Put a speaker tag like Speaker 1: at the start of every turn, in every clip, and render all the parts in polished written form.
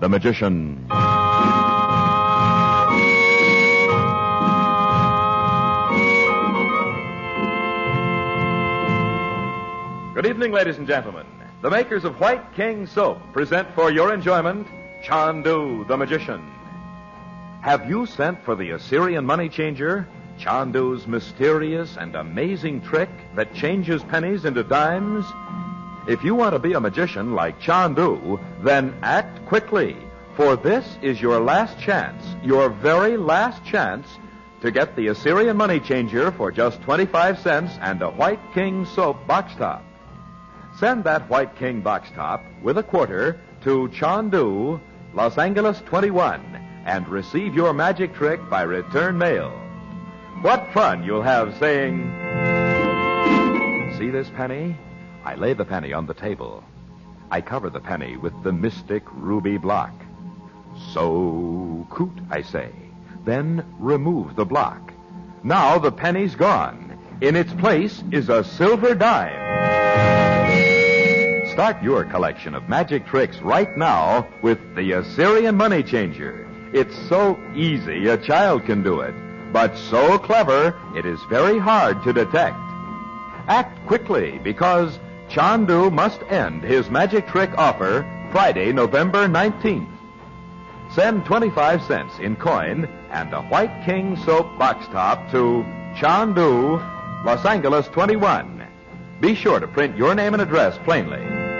Speaker 1: the Magician. Good evening, ladies and gentlemen. The makers of White King Soap present for your enjoyment Chandu, the Magician. Have you sent for the Assyrian money changer, Chandu's mysterious and amazing trick that changes pennies into dimes? If you want to be a magician like Chandu, then act quickly, for this is your last chance, your very last chance, to get the Assyrian money changer for just 25 cents and a White King Soap box top. Send that White King box top with a quarter to Chandu, Los Angeles 21, and receive your magic trick by return mail. What fun you'll have saying, "See this penny? I lay the penny on the table. I cover the penny with the mystic ruby block. So coot, I say. Then remove the block. Now the penny's gone. In its place is a silver dime." Start your collection of magic tricks right now with the Assyrian money changer. It's so easy a child can do it, but so clever it is very hard to detect. Act quickly, because Chandu must end his magic trick offer Friday, November 19th. Send 25 cents in coin and a White King Soap box top to Chandu, Los Angeles 21. Be sure to print your name and address plainly.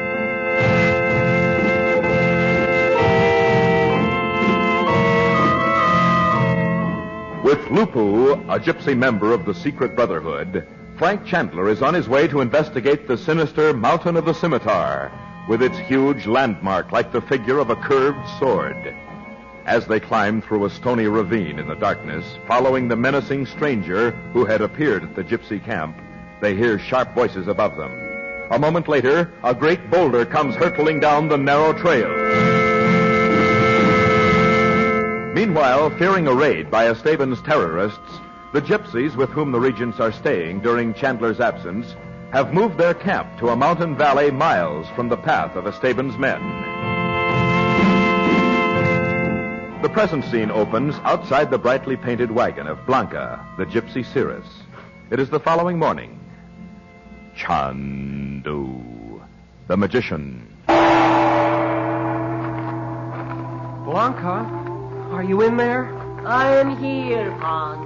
Speaker 1: With Lupu, a gypsy member of the Secret Brotherhood, Frank Chandler is on his way to investigate the sinister Mountain of the Scimitar, with its huge landmark like the figure of a curved sword. As they climb through a stony ravine in the darkness, following the menacing stranger who had appeared at the gypsy camp, they hear sharp voices above them. A moment later, a great boulder comes hurtling down the narrow trail. Meanwhile, fearing a raid by Esteban's terrorists, the gypsies with whom the regents are staying during Chandler's absence have moved their camp to a mountain valley miles from the path of Esteban's men. The present scene opens outside the brightly painted wagon of Blanca, the gypsy seeress. It is the following morning. Chandu, the Magician.
Speaker 2: Blanca, are you in there?
Speaker 3: I am here, Pan.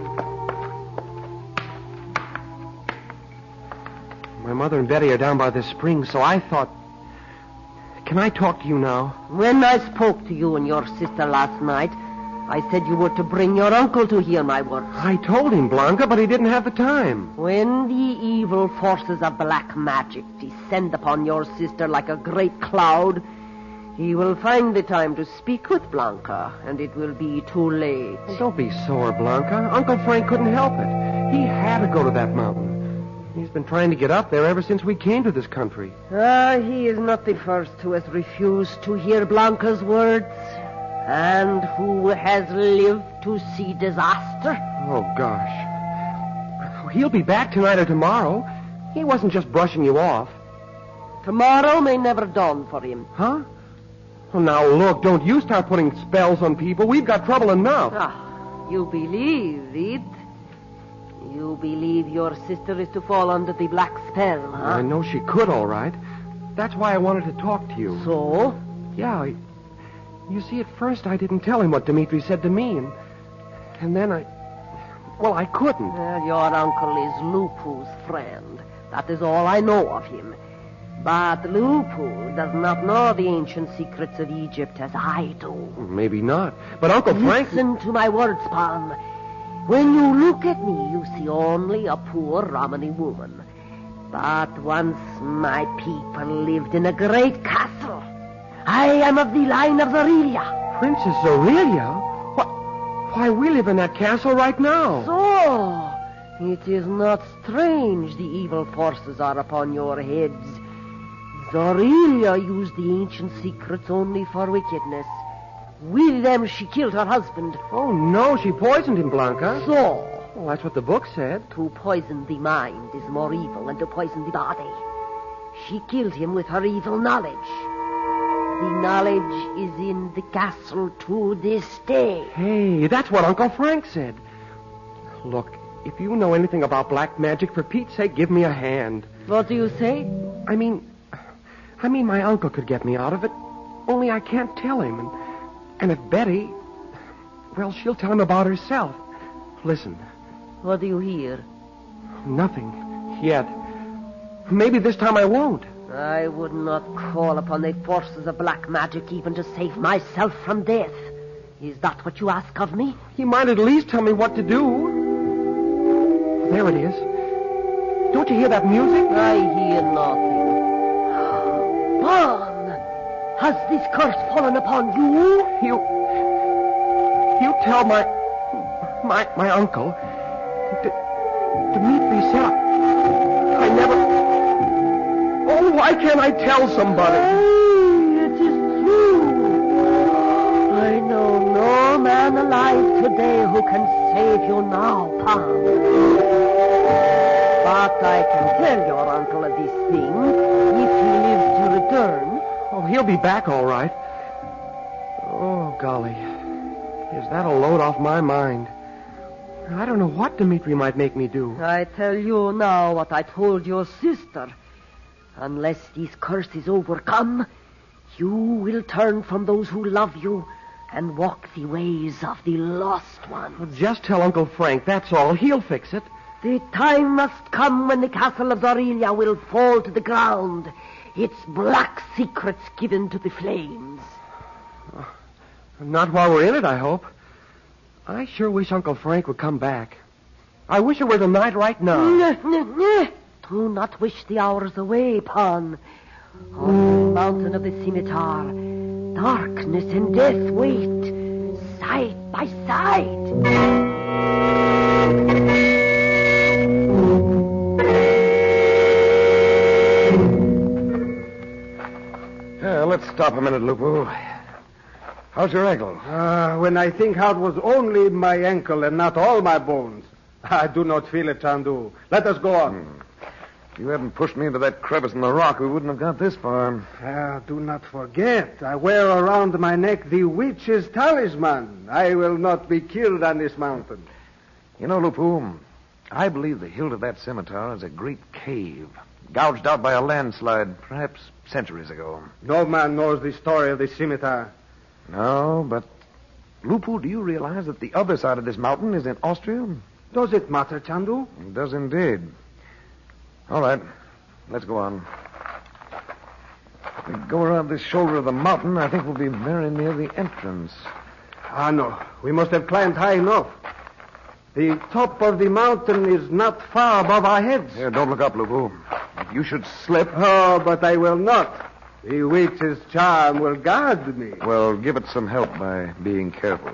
Speaker 2: My mother and Betty are down by the spring, so I thought... Can I talk to you now?
Speaker 3: When I spoke to you and your sister last night, I said you were to bring your uncle to hear my words.
Speaker 2: I told him, Blanca, but he didn't have the time.
Speaker 3: When the evil forces of black magic descend upon your sister like a great cloud, he will find the time to speak with Blanca, and it will be too late.
Speaker 2: Don't be sore, Blanca. Uncle Frank couldn't help it. He had to go to that mountain. He's been trying to get up there ever since we came to this country.
Speaker 3: He is not the first who has refused to hear Blanca's words, and who has lived to see disaster.
Speaker 2: Oh, gosh. He'll be back tonight or tomorrow. He wasn't just brushing you off.
Speaker 3: Tomorrow may never dawn for him.
Speaker 2: Huh? Well, now, look, don't you start putting spells on people. We've got trouble enough.
Speaker 3: You believe it? You believe your sister is to fall under the black spell, huh?
Speaker 2: I know she could, all right. That's why I wanted to talk to you.
Speaker 3: So?
Speaker 2: Yeah, you see, at first I didn't tell him what Dimitri said to me, and then I couldn't.
Speaker 3: Well, your uncle is Lupu's friend. That is all I know of him. But Lupu does not know the ancient secrets of Egypt as I do.
Speaker 2: Maybe not. But Uncle Frank...
Speaker 3: Listen to my words, Pan. When you look at me, you see only a poor Romany woman. But once my people lived in a great castle. I am of the line of Aurelia.
Speaker 2: Princess Aurelia? Why, we live in that castle right now.
Speaker 3: So, it is not strange the evil forces are upon your heads. Aurelia used the ancient secrets only for wickedness. With them, she killed her husband.
Speaker 2: Oh, no, she poisoned him, Blanca.
Speaker 3: So?
Speaker 2: Well, that's what the book said.
Speaker 3: To poison the mind is more evil than to poison the body. She killed him with her evil knowledge. The knowledge is in the castle to this day.
Speaker 2: Hey, that's what Uncle Frank said. Look, if you know anything about black magic, for Pete's sake, give me a hand.
Speaker 3: What do you say?
Speaker 2: I mean, my uncle could get me out of it. Only I can't tell him. And if Betty, well, she'll tell him about herself. Listen.
Speaker 3: What do you hear?
Speaker 2: Nothing. Yet. Maybe this time I won't.
Speaker 3: I would not call upon the forces of black magic even to save myself from death. Is that what you ask of me?
Speaker 2: He might at least tell me what to do. There it is. Don't you hear that music?
Speaker 3: I hear nothing. Bon! Has this curse fallen upon you?
Speaker 2: You tell my uncle. Dmitri said I never... Oh, why can't I tell somebody?
Speaker 3: It is true. I know no man alive today who can save you now, Pan. But I can tell your uncle of this thing if he lives to return.
Speaker 2: Oh, he'll be back all right. Oh, golly. Is that a load off my mind? I don't know what Dmitri might make me do.
Speaker 3: I tell you now what I told your sister. Unless this curse is overcome, you will turn from those who love you and walk the ways of the lost one.
Speaker 2: Well, just tell Uncle Frank, that's all. He'll fix it.
Speaker 3: The time must come when the castle of Zorelia will fall to the ground, its black secrets given to the flames.
Speaker 2: Not while we're in it, I hope. I sure wish Uncle Frank would come back. I wish it were tonight right now.
Speaker 3: Do not wish the hours away, Pan. On the mountain of the scimitar, darkness and death wait, side by side.
Speaker 4: Let's stop a minute, Lupu. How's your ankle?
Speaker 5: When I think how it was only my ankle and not all my bones, I do not feel it, Chandu. Let us go on.
Speaker 4: If you hadn't pushed me into that crevice in the rock, we wouldn't have got this far.
Speaker 5: Do not forget, I wear around my neck the witch's talisman. I will not be killed on this mountain.
Speaker 4: You know, Lupu, I believe the hilt of that scimitar is a great cave, gouged out by a landslide, perhaps centuries ago.
Speaker 5: No man knows the story of the scimitar.
Speaker 4: No, but, Lupu, do you realize that the other side of this mountain is in Austria?
Speaker 5: Does it matter, Chandu?
Speaker 4: It does indeed. All right, let's go on. If we go around this shoulder of the mountain, I think we'll be very near the entrance.
Speaker 5: No. We must have climbed high enough. The top of the mountain is not far above our heads.
Speaker 4: Here, don't look up, Lupu. If you should slip...
Speaker 5: Oh, but I will not. The witch's charm will guard me.
Speaker 4: Well, give it some help by being careful.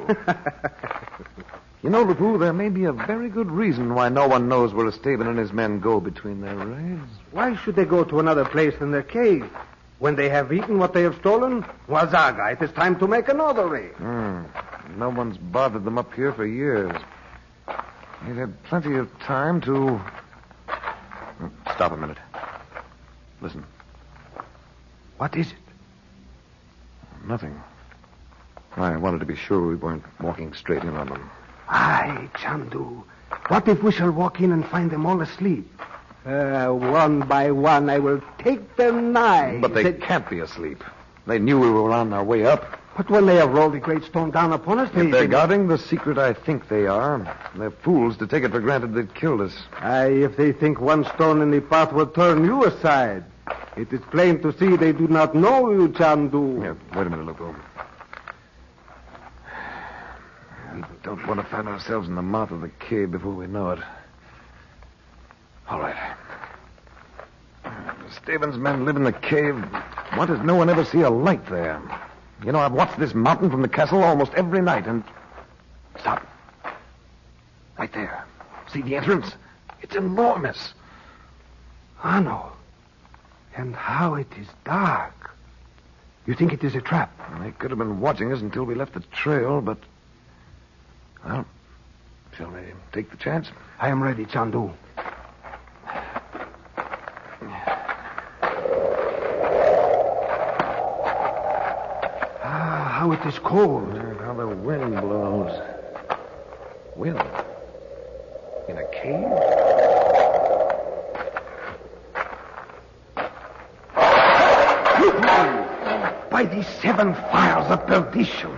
Speaker 4: You know, Lupu, there may be a very good reason why no one knows where Esteban and his men go between their raids.
Speaker 5: Why should they go to another place than their cave? When they have eaten what they have stolen, Wazaga, it is time to make another raid.
Speaker 4: No one's bothered them up here for years. They've had plenty of time to... Stop a minute. Listen.
Speaker 5: What is it?
Speaker 4: Nothing. I wanted to be sure we weren't walking straight in on them.
Speaker 5: Aye, Chandu. What if we shall walk in and find them all asleep? One by one, I will take them nigh.
Speaker 4: But they can't be asleep. They knew we were on our way up.
Speaker 5: But when they have rolled the great stone down upon us,
Speaker 4: If they're guarding the secret, I think they are. They're fools to take it for granted they'd killed us.
Speaker 5: Aye, if they think one stone in the path will turn you aside. It is plain to see they do not know you, Chandu.
Speaker 4: Here, wait a minute, Lupu. We don't want to find ourselves in the mouth of the cave before we know it. All right. Esteban's men live in the cave. Why does no one ever see a light there? You know, I've watched this mountain from the castle almost every night, and... Stop. Right there. See the entrance? It's enormous.
Speaker 5: No. And how it is dark. You think it is a trap?
Speaker 4: They could have been watching us until we left the trail, but... Well, shall we take the chance?
Speaker 5: I am ready, Chandu. it is cold.
Speaker 4: How the wind blows. Wind? In a cave?
Speaker 5: By the 7 fires of perdition.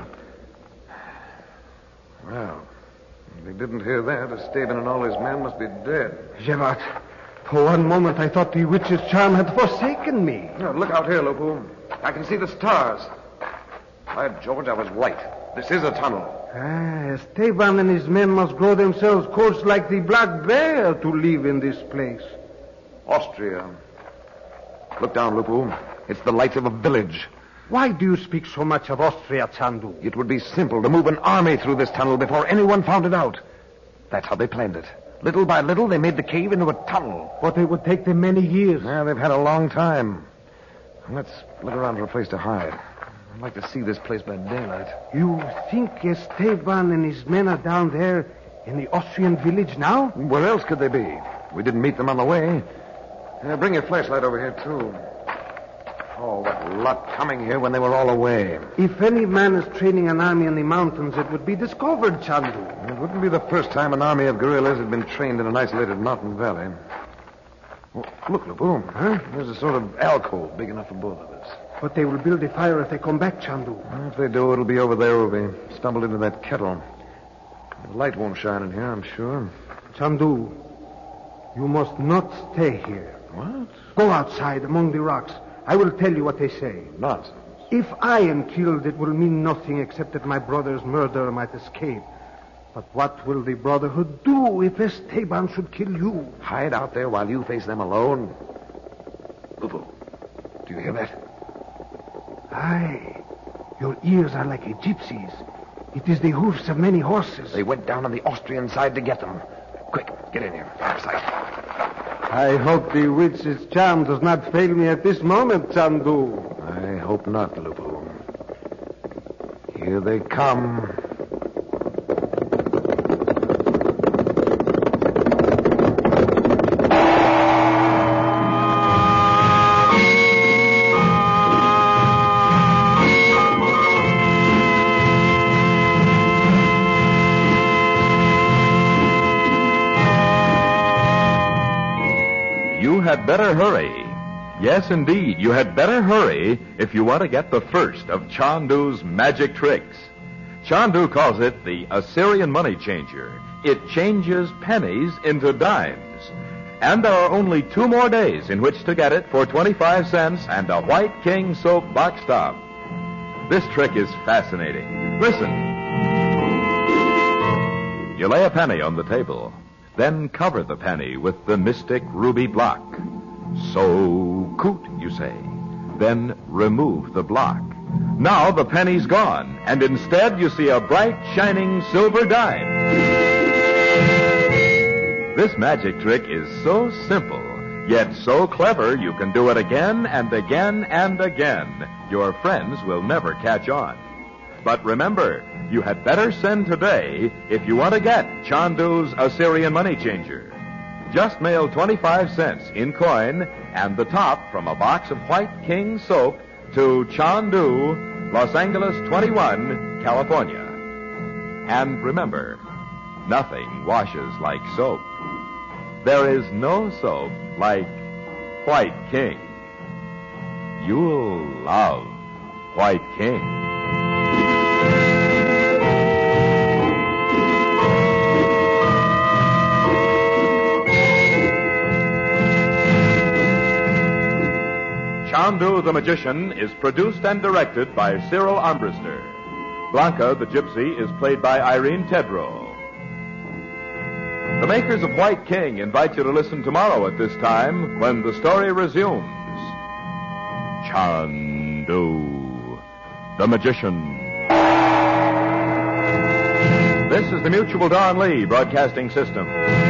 Speaker 4: Well, if they didn't hear that, Esteban and all his men must be dead.
Speaker 5: Gerard, for one moment I thought the witch's charm had forsaken me.
Speaker 4: No, look out here, Lupu. I can see the stars. By George, I was right. This is a tunnel.
Speaker 5: Esteban and his men must grow themselves coarse like the black bear to live in this place.
Speaker 4: Austria. Look down, Lupu. It's the lights of a village.
Speaker 5: Why do you speak so much of Austria, Chandu?
Speaker 4: It would be simple to move an army through this tunnel before anyone found it out. That's how they planned it. Little by little, they made the cave into a tunnel.
Speaker 5: But it would take them many years.
Speaker 4: Yeah, they've had a long time. Let's look around for a place to hide. I'd like to see this place by daylight.
Speaker 5: You think Esteban and his men are down there in the Austrian village now?
Speaker 4: Where else could they be? We didn't meet them on the way. Bring your flashlight over here, too. Oh, what luck coming here when they were all away.
Speaker 5: If any man is training an army in the mountains, it would be discovered, Chandu.
Speaker 4: It wouldn't be the first time an army of guerrillas had been trained in an isolated mountain valley. Oh, look, Lupu.
Speaker 5: Huh?
Speaker 4: There's a sort of alcove big enough for both of us.
Speaker 5: But they will build a fire if they come back, Chandu.
Speaker 4: If they do, it'll be over there where we stumbled into that kettle. The light won't shine in here, I'm sure.
Speaker 5: Chandu, you must not stay here.
Speaker 4: What?
Speaker 5: Go outside among the rocks. I will tell you what they say.
Speaker 4: Nonsense.
Speaker 5: If I am killed, it will mean nothing except that my brother's murderer might escape. But what will the Brotherhood do if Esteban should kill you?
Speaker 4: Hide out there while you face them alone. Lupu, do you hear that?
Speaker 5: Aye. Your ears are like a gypsy's. It is the hoofs of many horses.
Speaker 4: They went down on the Austrian side to get them. Quick, get in here. Out of sight.
Speaker 5: I hope the witch's charm does not fail me at this moment, Chandu.
Speaker 4: I hope not, Lupu. Here they come.
Speaker 1: You had better hurry. Yes, indeed, you had better hurry if you want to get the first of Chandu's magic tricks. Chandu calls it the Assyrian money changer. It changes pennies into dimes. And there are only 2 more days in which to get it for 25 cents and a White King soap box top. This trick is fascinating. Listen. You lay a penny on the table. Then cover the penny with the mystic ruby block. So coot, you say. Then remove the block. Now the penny's gone, and instead you see a bright, shining silver dime. This magic trick is so simple, yet so clever you can do it again and again and again. Your friends will never catch on. But remember, you had better send today if you want to get Chandu's Assyrian money changer. Just mail 25 cents in coin and the top from a box of White King soap to Chandu, Los Angeles 21, California. And remember, nothing washes like soap. There is no soap like White King. You'll love White King. Chandu the Magician is produced and directed by Cyril Armbruster. Blanca the Gypsy is played by Irene Tedrow. The makers of White King invite you to listen tomorrow at this time when the story resumes. Chandu the Magician. This is the Mutual Darn Lee Broadcasting System.